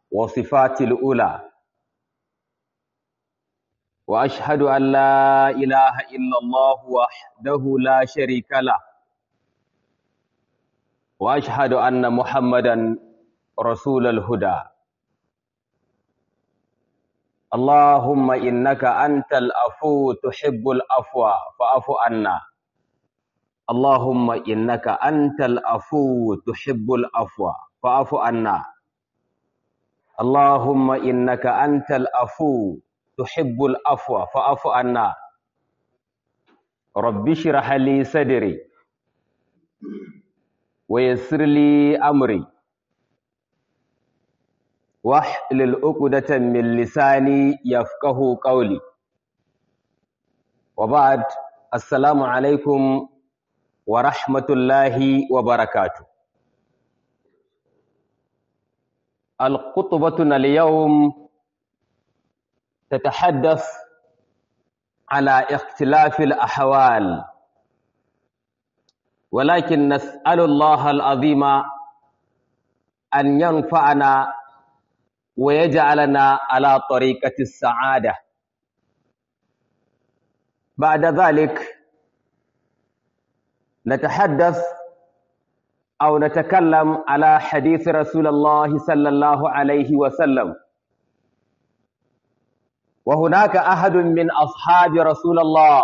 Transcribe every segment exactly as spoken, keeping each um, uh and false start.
وصفات الأولى، وأشهد أن لا إله إلا الله وحده لا شريك له، وأشهد أن محمدا رسول الهدى. اللهم إنك أنت العفو تحب العفو فاعف عنا. اللهم إنك أنت العفو تحب العفو فاعف عنا. اللهم إنك أنت العفو تحب العفو فاعف عنا. رب اشرح لي صدري ويسر لي أمري واحلل عقدة من لساني يفقه قولي. وبعد، السلام عليكم ورحمة الله وبركاته. الخطبتنا اليوم تتحدث على اختلاف الأحوال، ولكن نسأل الله العظيم أن ينفعنا ويجعلنا على طريقة السعادة. بعد ذلك نتحدث أو نتكلم على حديث رسول الله صلى الله عليه وسلم. وهناك أحد من أصحاب رسول الله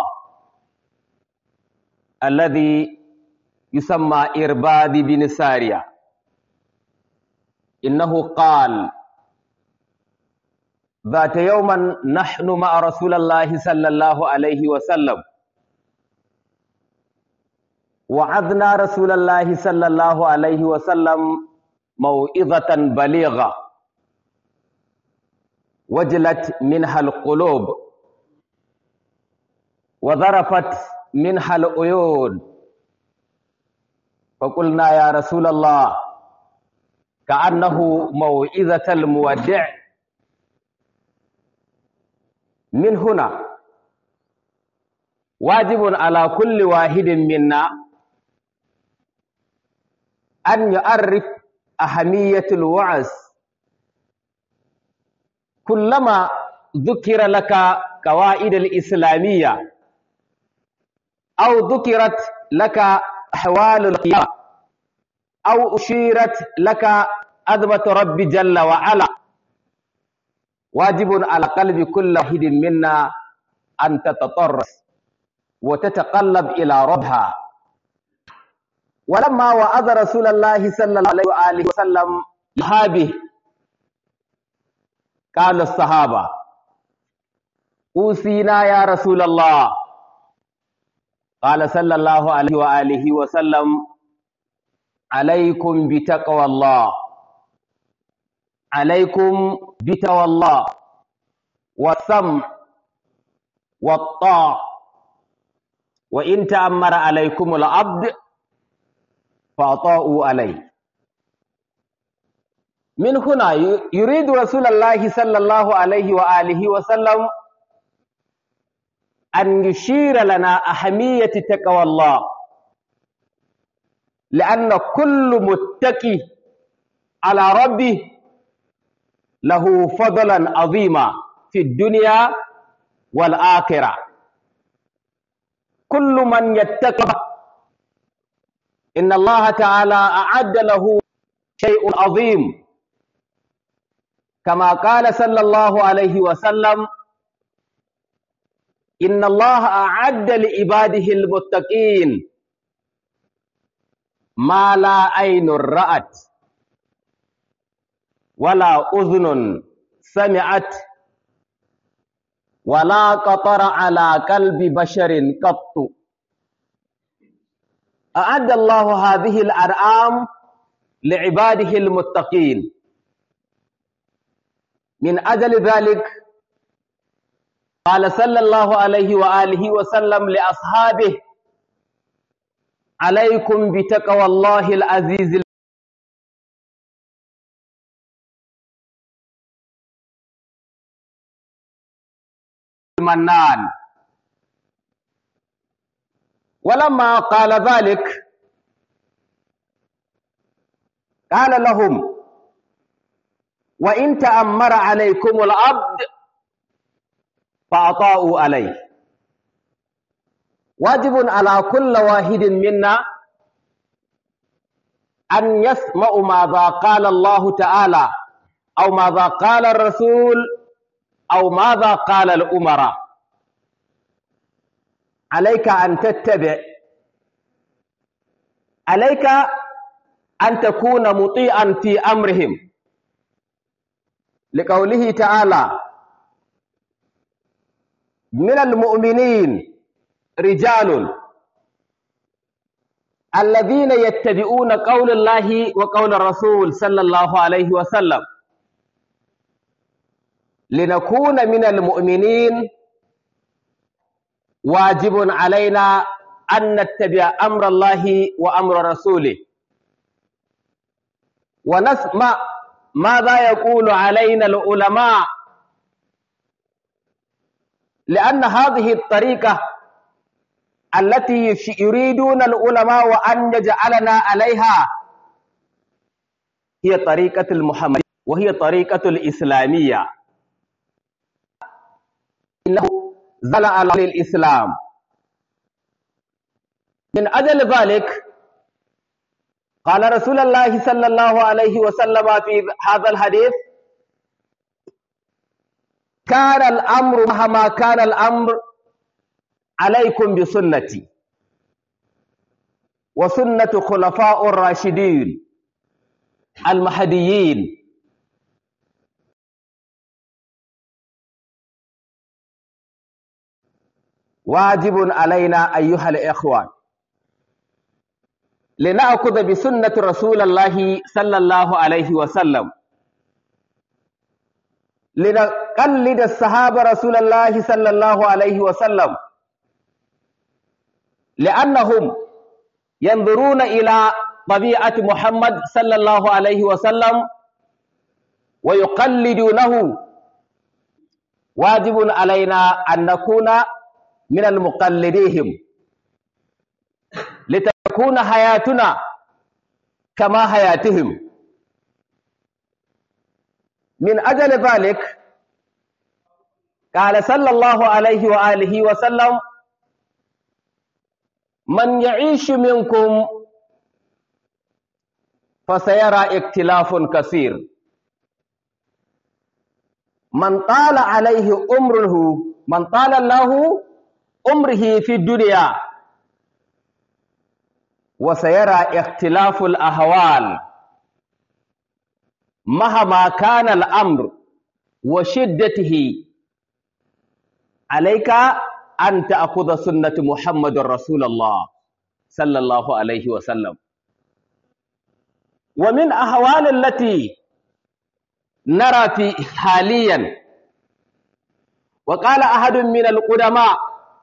الذي يسمى إرباد بن سارية، إنه قال: ذات يوما نحن مع رسول الله صلى الله عليه وسلم، وعظنا رسول الله صلى الله عليه وسلم موعظة بليغة وجلت منها القلوب وذرفت منها العيون، فقلنا يا رسول الله كأنه موعظة المودع. من هنا واجب على كل واحد منا أن يعرف أهمية الوعظ. كلما ذكر لك قواعد الإسلامية أو ذكرت لك أحوال القيامة أو أشيرت لك عظمة رب جل وعلا، واجب على قلب كل واحد منا أن تتطرس وتتقلب إلى ربها. ولما وعظ رسول الله صلى الله عليه وسلم لأصحابه قال الصحابة: أوصينا يا رسول الله. قال صلى الله عليه وآله وسلم: عليكم بتقوى الله، عليكم بتقوى الله والسمع والطاعة، وإن تأمر عليكم العبد فأطاعوا عليه. من هنا يريد رسول الله صلى الله عليه وآله وسلم أن يشير لنا أهمية تقوى الله، لأن كل متقي على ربه له فضلا عظيما في الدنيا والآخرة. كل من يتقى إن الله تعالى أعد له شيء عظيم، كما قال صلى الله عليه وسلم: إن الله أعد لعباده المتقين ما لا عين رأت ولا أذن سمعت ولا قطر على قلب بشر قط. أعد الله هذه الأنعام لعباده المتقين. من أجل ذلك قال صلى الله عليه وآله وسلم لأصحابه: عليكم بتقوى الله العزيز المنان. ولما قال ذلك قال لهم: وإن تأمر عليكم العبد فأطاعوا عليه. واجب على كل واحد منا أن يسمع ماذا قال الله تعالى أو ماذا قال الرسول أو ماذا قال الأمراء. عليك أن تتبع، عليك أن تكون مطيعا في أمرهم، لقوله تعالى: من المؤمنين رجال الذين يتبعون قول الله وقول الرسول صلى الله عليه وسلم. لنكون من المؤمنين واجب علينا أن نتبع أمر الله وأمر رسوله، ونسمع ماذا يقول علينا العلماء، لأن هذه الطريقة التي يريدون العلماء أن يجعلنا عليها هي طريقة المحمدية وهي طريقة الإسلامية. إنه زل على الإسلام. من أجل ذلك قال رسول الله صلى الله عليه وسلم في هذا الحديث: كان الأمر مهما كان الأمر عليكم بسنتي وسنة خلفاء الراشدين المهديين. واجب علينا أيها الإخوان لنأخذ بسنة رسول الله صلى الله عليه وسلم، لنقلد الصحابة رسول الله صلى الله عليه وسلم، لأنهم ينظرون إلى طبيعة محمد صلى الله عليه وسلم ويقلدونه. واجب علينا أن نكون من المقلدين لتكون حياتنا كما حياتهم. من أجل ذلك قال صلى الله عليه وآله وسلم: من يعيش منكم فسيرى اختلاف كثير. من طال عليه عمره من طال الله عمره في الدنيا وسيرى اختلاف الأهوال مهما كان الأمر وشدته. عليك أن تأخذ سنة محمد رسول الله صلى الله عليه وسلم. ومن أهوال التي نرى في حاليا، وقال أحد من القدماء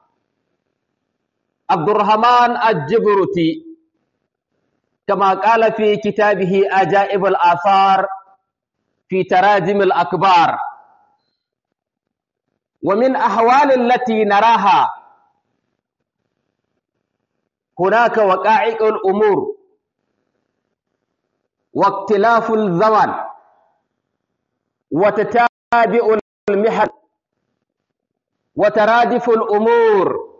عبد الرحمن الجبرتي كما قال في كتابه عجائب الآثار في تراجم الأكبار: ومن أحوال التي نراها هناك وقائع الأمور واختلاف الزمن وتتابع المحن وترادف الأمور.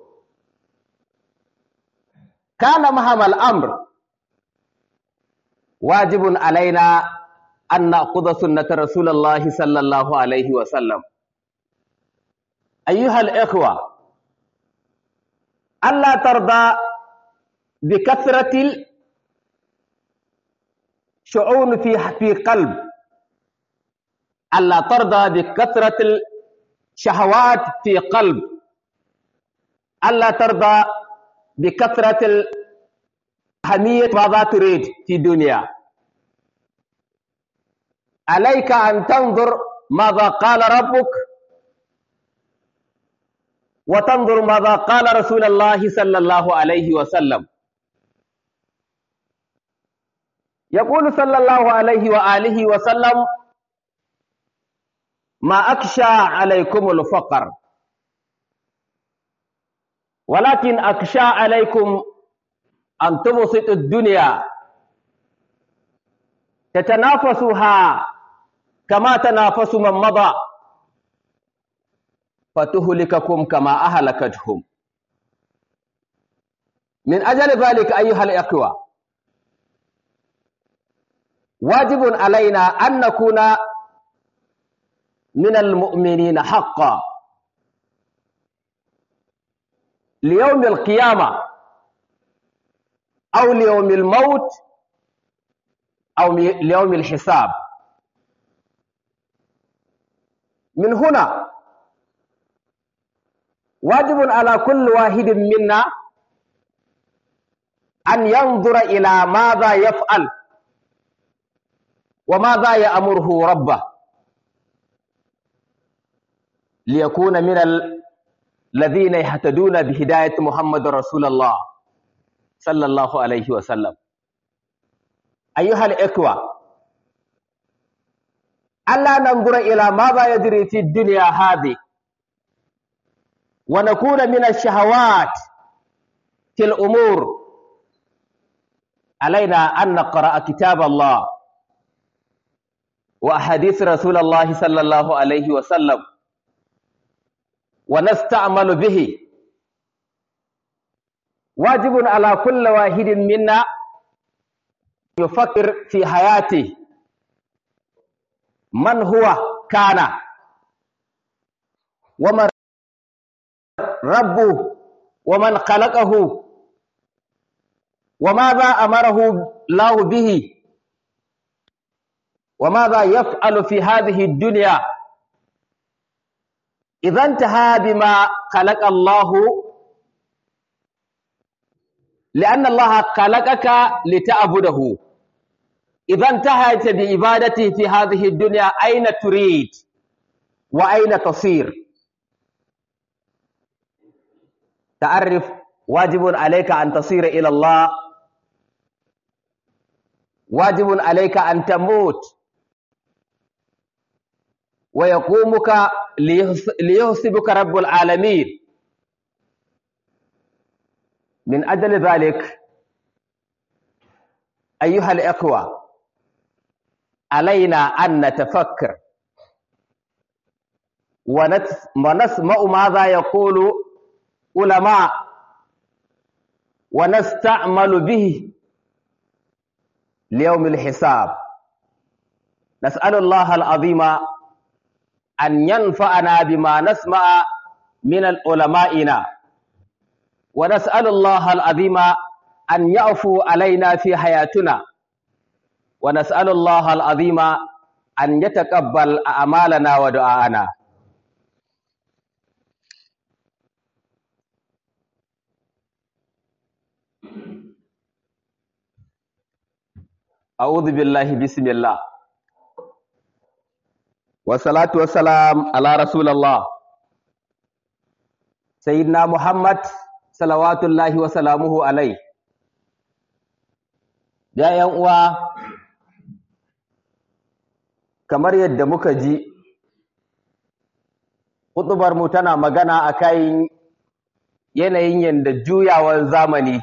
كان مهما الأمر واجب علينا أن نأخذ سنة رسول الله صلى الله عليه وسلم. أيها الإخوة، ألا ترضى بكثرة الشؤون في في قلب، ألا ترضى بكثرة الشهوات في قلب، ألا ترضى بكثرة الأهمية ماذا تريد في الدنيا. عليك أن تنظر ماذا قال ربك وتنظر ماذا قال رسول الله صلى الله عليه وسلم. يقول صلى الله عليه وآله وسلم: ما أخشى عليكم الفقر ولكن أخشى عليكم أن تبسطوا الدنيا تتنافسها كما تنافس من مضى فتهلككم كما أهلكتهم. من أجل ذلك أيها الإخوة واجب علينا أن نكون من المؤمنين حقا ليوم القيامة أو ليوم الموت أو ليوم الحساب. من هنا واجب على كل واحد منا أن ينظر إلى ماذا يفعل وماذا يأمره ربه ليكون من الذين يهتدون بهداية محمد رسول الله صلى الله عليه وسلم. أيها الإخوة ألا ننظر إلى ماذا يجري في الدنيا هذه ونكون من الشهوات في الأمور. علينا أن نقرأ كتاب الله وأحاديث رسول الله صلى الله عليه وسلم ونستعمل به. واجب على كل واحد منا يفكر في حياته من هو كان ومن ربه ومن خلقه وماذا أمره الله به وماذا يفعل في هذه الدنيا إذا انتهى بما خلق الله، لأن الله خلقك لتعبده. إذا انتهيت بعبادته في هذه الدنيا أين تريد وأين تصير؟ تعرف واجب عليك أن تصير إلى الله، واجب عليك أن تموت ويقومك ليحسبك رب العالمين. من أجل ذلك أيها الإخوة علينا أن نتفكر ونسمع ماذا يقول علماء ونستعمل به ليوم الحساب. نسأل الله العظيم أن ينفعنا بما نسمع من العلمائنا، ونسأل الله العظيم أن يعفو علينا في حياتنا، ونسأل الله العظيم أن يتقبل أعمالنا ودعاءنا. أعوذ بالله بسم الله والصلاة والسلام على رسول الله سيدنا محمد صلوات الله وسلامه عليه. Ya ‘yan uwa, kamar yadda muka ji, huɗubarmu tana magana a kan yanayin yadda juyawar zamani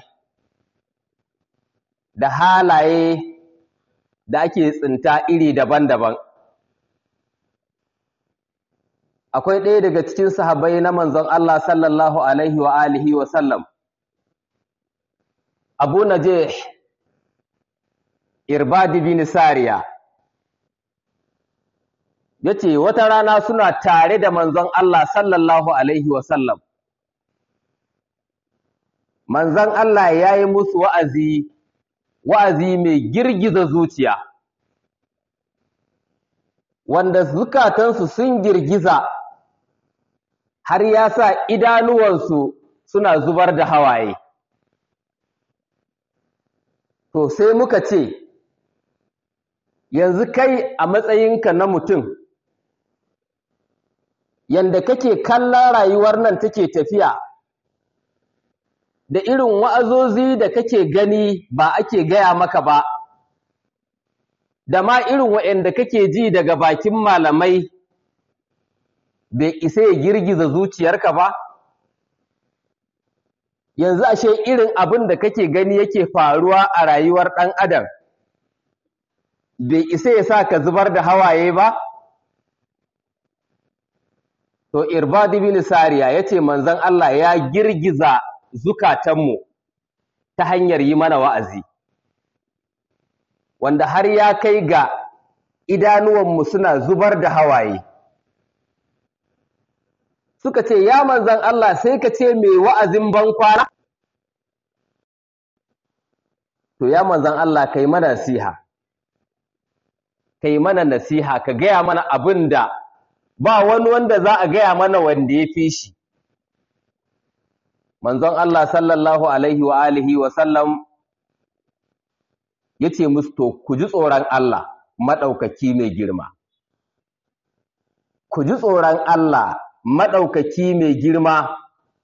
da halaye da ake tsinta iri daban-daban. Akwai ɗaya daga cikin sahabbai na manzon Allah sallallahu alaihi wa alihi wa sallam, Abu Najih Irbad bin Sariya, yace wata rana suna tare da manzon Allah sallallahu alaihi wa sallam. Manzon Allah yayi musu wa'azi wa'azi mai girgiza zuciya, wanda zukatansu sun girgiza har ya sa idanuwansu suna zubar da hawaye. To sai muka ce, yanzu kai a matsayinka na mutum, yanda kake kallon rayuwar nan take tafiya, da irin wa'azozi da kake gani ba ake gaya maka ba, da ma irin waɗanda kake ji daga bakin malamai, bai isa ya girgiza zuciyarka ba? Yanzu ashe irin abin da kake gani yake faruwa a rayuwar ɗan adam bai isa ya sa ka zubar da hawaye ba? to Irbad bin Sariya yace manzon Allah ya girgiza zukatanmu ta hanyar yi mana wa'azi wanda har ya kai ga idanuwanmu suna zubar da hawaye suka ce ya manzon Allah sai ka ce mai wa'azin ban kwana to ya manzon Allah kai mana nasiha kai mana nasiha ka gaya mana abinda ba wani wanda za a gaya mana wanda ya fi shi manzon Allah sallallahu alaihi wa alihi wa sallam yace musu to ku ji tsoron Allah madaukaki mai girma ku ji tsoron Allah madaukaki mai girma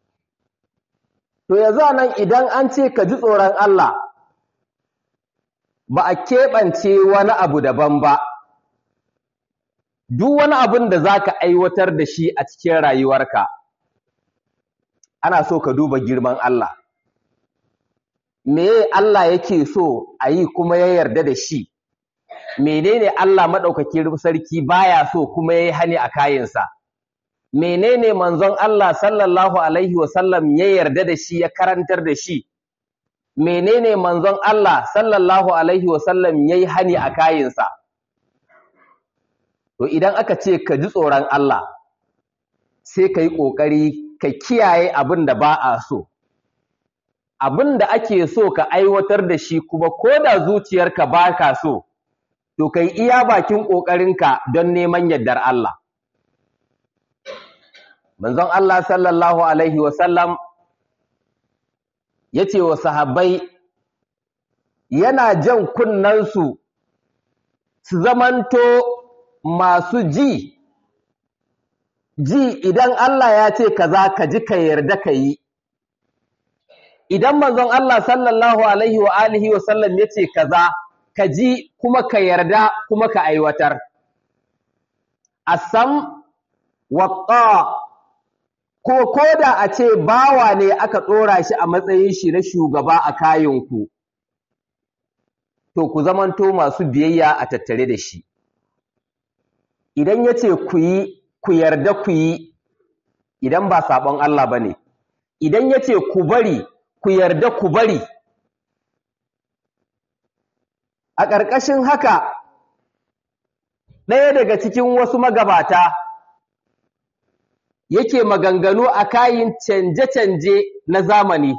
to yanzu nan idan an ce ka ji tsoron Allah ba a keɓance wani abu daban ba duk wani abin da za ka aiwatar da shi a cikin rayuwarka ana so ka duba girman Allah meye Allah yake so a yi kuma ya yarda da shi menene Allah maɗaukakin sarki baya so kuma ya yi hani a kayansa menene manzon Allah sallallahu alaihi wasallam ya yarda da shi ya karantar da shi menene manzon Allah sallallahu alaihi wasallam ya yi hani a kayansa to idan aka ce ka ji tsoron Allah sai ka yi ƙoƙari ka kiyaye abin da ba a so abin da ake so ka aiwatar da shi kuma ko da zuciyarka ba ka so to ka yi iya bakin ƙoƙarinka don neman yardar Allah manzon Allah sallallahu alaihi wasallam ya ce wa sahabbai yana jan kunnansu su zamanto masu ji ji idan Allah ya ce kaza ka ji ka yarda ka yi idan manzon Allah sallallahu alaihi wa alihi wa sallam ya ce kaza ka ji kuma ka yarda kuma ka aiwatar asam wa ta ko koda a ce bawa ne aka ɗora shi a matsayin shi na shugaba a kayanku to ku zamanto masu biyayya a tattare da shi idan ya ce ku yi ku yarda ku yi idan ba saɓon Allah ba ne idan ya ce ku bari ku yarda ku bari a ƙarƙashin haka ɗaya daga cikin wasu magabata yake maganganu a kayin canje-canje na zamani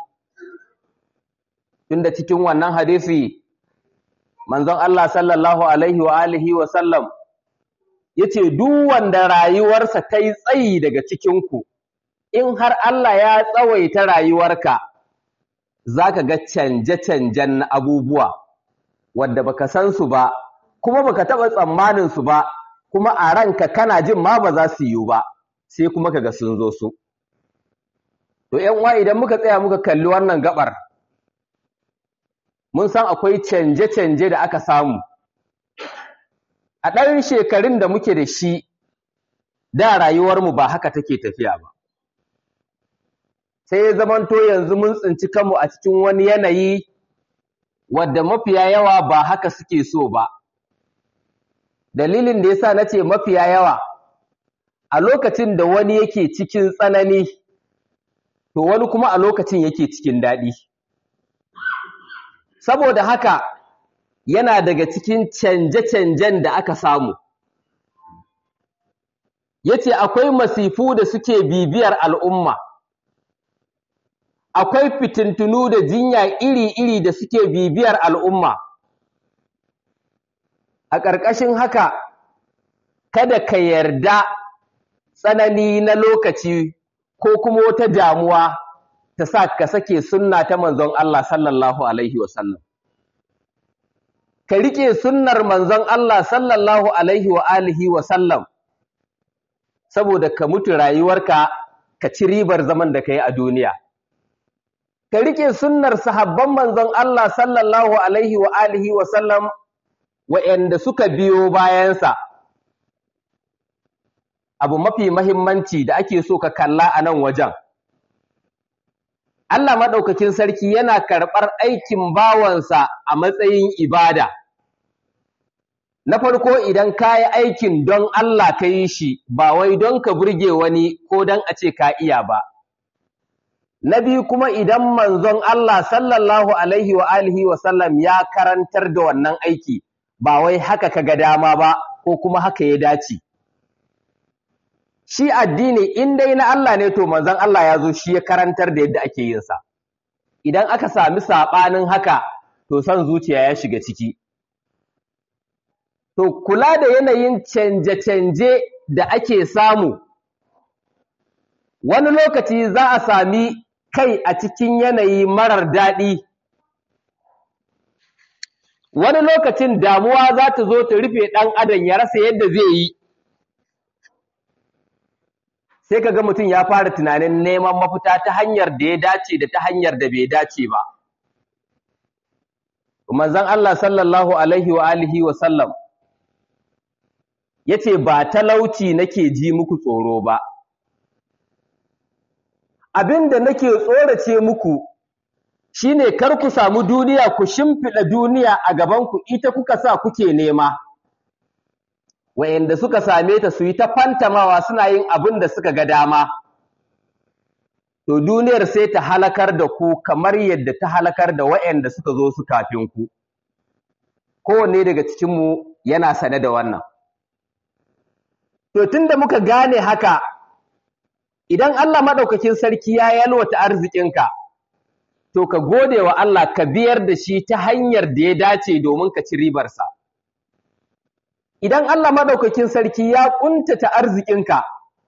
tunda cikin wannan hadisi manzon Allah sallallahu alaihi wa alihi wa sallam yace duk wanda rayuwarsa ta yi tsayi daga cikinku in har Allah ya tsawaita rayuwarka zaka ga canje-canjen na abubuwa wanda baka san su ba kuma baka taba tsammanin su ba kuma a ranka kana jin ma ba za su yi ba sai kuma kaga sun zo su to ƴan uwa idan muka tsaya muka kalli wannan gabar mun san akwai canje-canje da aka samu a ɗan shekarun da muke da shi da rayuwarmu ba haka take tafiya ba sai ya zamanto yanzu mun tsinci kanmu a cikin wani yanayi wadda mafiya yawa ba haka suke so ba dalilin da yasa nace mafiya yawa a lokacin da wani yake cikin tsanani to wani kuma a lokacin yake cikin daɗi saboda haka yana daga cikin canje-canjen da aka samu yace akwai masifu da suke bibiyar al'umma akwai fitintunu da jinya iri-iri da suke bibiyar al'umma a ƙarƙashin haka kada ka yarda tsanani na lokaci ko kuma wata damuwa ta sa ka sake sunna ta manzon Allah sallallahu alaihi wasallam ka rike sunnar manzon Allah sallallahu alaihi wa alihi wasallam saboda ka mutu rayuwarka ka ci ribar zaman da kai a duniya ka rike sunnar sahabban manzon Allah sallallahu alaihi wa alihi wasallam wa'anda suka biyo bayansa abu mafi mahimmanci da ake so ka kalla a nan wajen Allah maɗaukakin sarki yana karɓar aikin bawansa a matsayin ibada na farko idan ka yi aikin don Allah ka yi shi ba wai don ka burge wani ko don a ce ka iya ba. Na biyu kuma idan manzon Allah sallallahu alaihi wa alihi wa sallam ya karantar da wannan aiki ba wai haka ka ga dama ba ko kuma haka ya dace. Shi addini in dai na Allah ne to manzon Allah ya zo shi ya karantar da yadda ake yin sa. Idan aka sami saɓanin haka to son zuciya ya shiga ciki. To kula da yanayin canje-canje da ake samu, wani lokaci za a sami kai a cikin yanayi marar daɗi, wani lokacin damuwa za ta zo ta rufe ɗan adam ya rasa yadda zai yi, sai ka ga mutum ya fara tunanin neman mafita ta hanyar da ya dace da ta hanyar da bai dace ba. Manzon Allah sallallahu alaihi wa alihi wa sallam yace ba talauci nake ji muku tsoro ba, abinda nake tsorace muku shine kar ku samu duniya ku shimfida duniya a gaban ku ita kuka sa kuke nema, wayanda suka same ta su yi ta fantamawa suna yin abin da suka ga dama, to duniyar sai ta halakar da ku kamar yadda ta halakar da wayanda suka zo su kafin ku. Kowanne daga cikin mu yana sane da wannan. To tunda muka gane haka, idan Allah madaukakin sarki ya yalwata arzikinka, to ka gode wa Allah ka biyar da shi ta hanyar da ya dace domin ka ci ribarsa. Idan Allah madaukakin sarki ya kuntata arzikinka,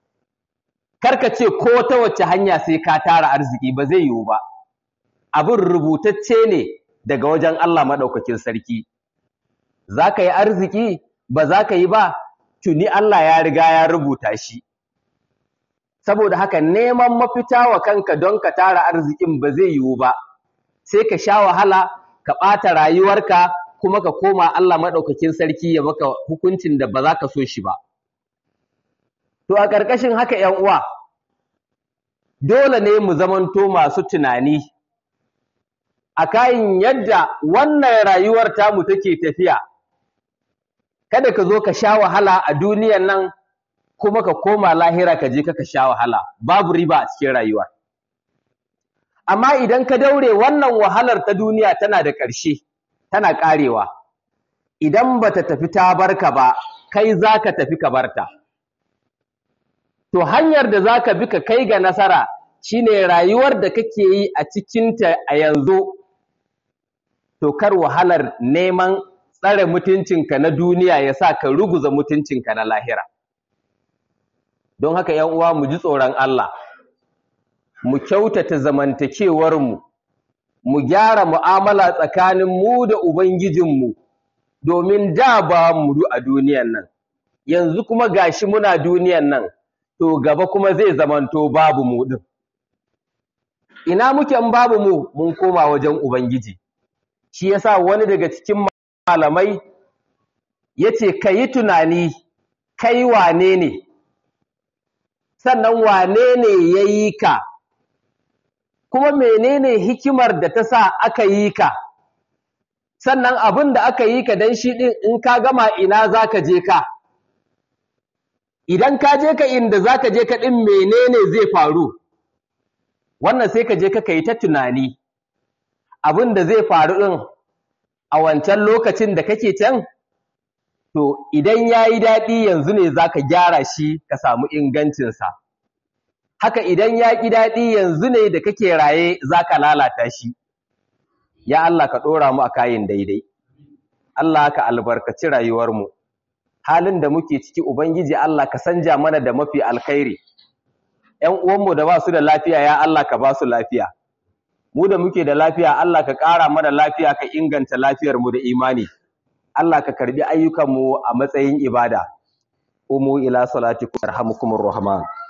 karka ce ko ta wace hanya sai ka tara arziki, ba zai yiwu ba. Abin rubutacce ne daga wajen Allah madaukakin sarki. Za ka yi arziki ba za ka yi ba, tuni Allah ya riga ya rubuta shi. Saboda haka neman mafita wa kanka don ka tara arzikin ba zai yiwu ba, sai ka sha wahala, ka ɓata rayuwarka, kuma ka koma Allah maɗaukakin sarki ya maka hukuncin da ba za ka so shi ba. To a ƙarƙashin haka ‘yan uwa, dole ne mu zamanto masu tunani a kayan yadda wannan rayuwar tamu take tafiya. Kada ka zo ka sha wahala a duniyan nan kuma ka koma lahira ka je ka sha wahala, babu riba a cikin rayuwa. Amma idan ka daure, wannan wahalar ta duniya tana da ƙarshe, tana ƙarewa. Idan bata tafi ta barka ba, kai zaka tafi ka barta. To hanyar da zaka bi ka kai ga nasara shine rayuwar da kake yi a cikinta a yanzu. To kar wahalar neman tsare mutuncinka na duniya ya sa ka ruguza mutuncinka na lahira. Don haka ‘yan uwa mu ji tsoron Allah, mu kyautata zamantakewarmu, mu gyara mu'amala tsakanin mu da Ubangijinmu, domin da ba mu a duniyan nan, yanzu kuma gashi muna duniyan nan, to gaba kuma zai zamanto babu mu ɗin. Ina muke in babu mu, mun koma wajen Ubangiji. Shi yasa wani daga cikin malamai yace ka yi tunani kai wane ne, sannan wane ne ya yi ka, kuma menene hikimar da ta sa aka yi ka, sannan abin da aka yi ka don shi ɗin in ka gama ina za ka je ka, idan ka je ka inda za ka je ka ɗin menene zai faru. Wannan sai ka je ka yi ta tunani abin da zai faru ɗin a wancan lokacin da kake can, to idan ya yi daɗi yanzu ne za ka gyara shi ka samu ingancinsa. Haka idan ya ƙi daɗi yanzu ne da kake raye za ka lalata shi. Ya Allah ka ɗora mu a kayin daidai. Allah ka albarkaci rayuwarmu. Halin da muke ciki Ubangiji Allah ka sanja mana da mafi alkhairi. ‘Yan uwanmu da ba su da lafiya ya Allah ka ba su lafiya. Mu da muke da lafiya Allah ka ƙara mana lafiya, ka inganta lafiyarmu da imani. Allah ka karbi ayyukanmu a matsayin ibada. Umu ila salatikum yarhamukumur rahman.